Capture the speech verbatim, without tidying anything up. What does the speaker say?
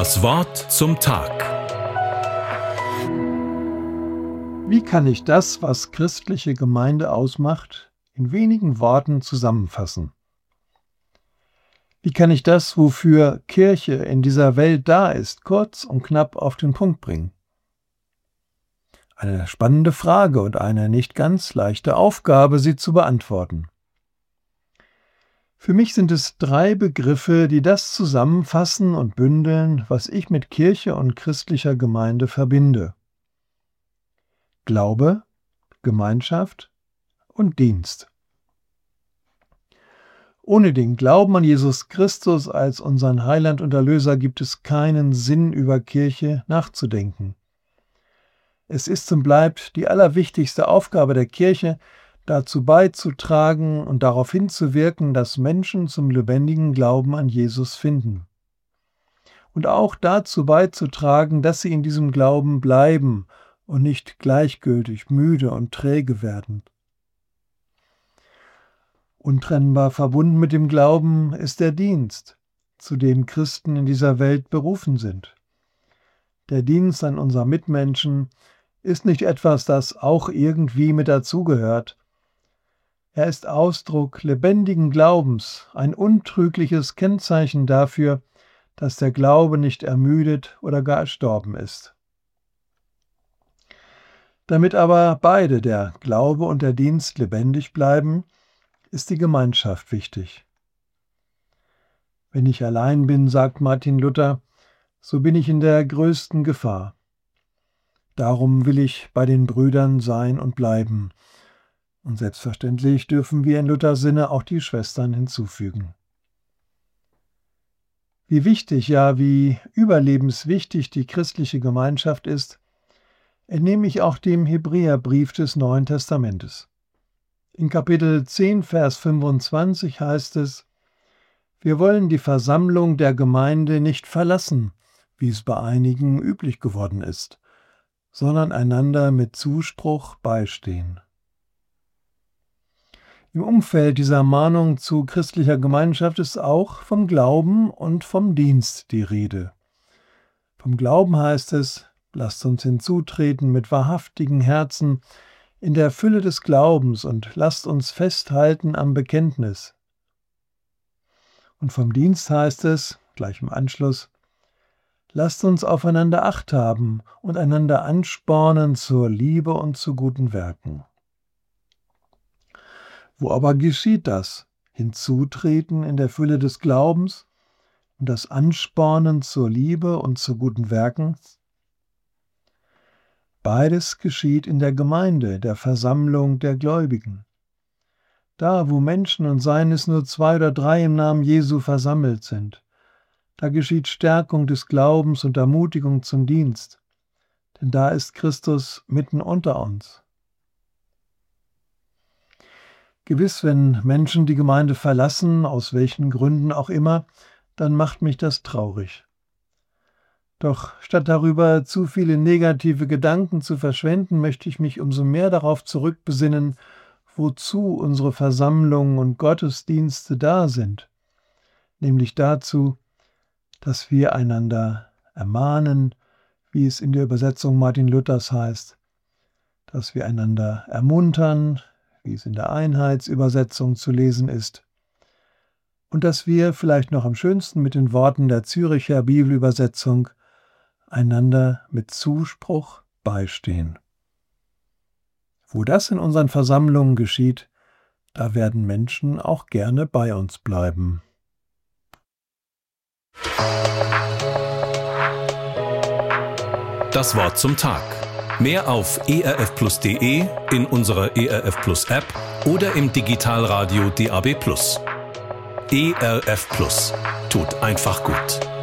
Das Wort zum Tag. Wie kann ich das, was christliche Gemeinde ausmacht, in wenigen Worten zusammenfassen? Wie kann ich das, wofür Kirche in dieser Welt da ist, kurz und knapp auf den Punkt bringen? Eine spannende Frage und eine nicht ganz leichte Aufgabe, sie zu beantworten. Für mich sind es drei Begriffe, die das zusammenfassen und bündeln, was ich mit Kirche und christlicher Gemeinde verbinde. Glaube, Gemeinschaft und Dienst. Ohne den Glauben an Jesus Christus als unseren Heiland und Erlöser gibt es keinen Sinn, über Kirche nachzudenken. Es ist und bleibt die allerwichtigste Aufgabe der Kirche, dazu beizutragen und darauf hinzuwirken, dass Menschen zum lebendigen Glauben an Jesus finden. Und auch dazu beizutragen, dass sie in diesem Glauben bleiben und nicht gleichgültig, müde und träge werden. Untrennbar verbunden mit dem Glauben ist der Dienst, zu dem Christen in dieser Welt berufen sind. Der Dienst an unseren Mitmenschen ist nicht etwas, das auch irgendwie mit dazugehört. Er ist Ausdruck lebendigen Glaubens, ein untrügliches Kennzeichen dafür, dass der Glaube nicht ermüdet oder gar erstorben ist. Damit aber beide, der Glaube und der Dienst, lebendig bleiben, ist die Gemeinschaft wichtig. Wenn ich allein bin, sagt Martin Luther, so bin ich in der größten Gefahr. Darum will ich bei den Brüdern sein und bleiben. Und selbstverständlich dürfen wir in Luthers Sinne auch die Schwestern hinzufügen. Wie wichtig, ja wie überlebenswichtig die christliche Gemeinschaft ist, entnehme ich auch dem Hebräerbrief des Neuen Testamentes. In Kapitel zehn, Vers fünfundzwanzig heißt es: Wir wollen die Versammlung der Gemeinde nicht verlassen, wie es bei einigen üblich geworden ist, sondern einander mit Zuspruch beistehen. Im Umfeld dieser Mahnung zu christlicher Gemeinschaft ist auch vom Glauben und vom Dienst die Rede. Vom Glauben heißt es: Lasst uns hinzutreten mit wahrhaftigen Herzen in der Fülle des Glaubens und lasst uns festhalten am Bekenntnis. Und vom Dienst heißt es, gleich im Anschluss: Lasst uns aufeinander Acht haben und einander anspornen zur Liebe und zu guten Werken. Wo aber geschieht das? Hinzutreten in der Fülle des Glaubens und das Anspornen zur Liebe und zu guten Werken? Beides geschieht in der Gemeinde, der Versammlung der Gläubigen. Da, wo Menschen und seien es nur zwei oder drei im Namen Jesu versammelt sind, da geschieht Stärkung des Glaubens und Ermutigung zum Dienst, denn da ist Christus mitten unter uns. Gewiss, wenn Menschen die Gemeinde verlassen, aus welchen Gründen auch immer, dann macht mich das traurig. Doch statt darüber zu viele negative Gedanken zu verschwenden, möchte ich mich umso mehr darauf zurückbesinnen, wozu unsere Versammlungen und Gottesdienste da sind, nämlich dazu, dass wir einander ermahnen, wie es in der Übersetzung Martin Luthers heißt, dass wir einander ermuntern, wie es in der Einheitsübersetzung zu lesen ist, und dass wir, vielleicht noch am schönsten mit den Worten der Züricher Bibelübersetzung, einander mit Zuspruch beistehen. Wo das in unseren Versammlungen geschieht, da werden Menschen auch gerne bei uns bleiben. Das Wort zum Tag. Mehr auf e r f plus punkt d e, in unserer E R F Plus App oder im Digitalradio D A B plus. E R F Plus. Tut einfach gut.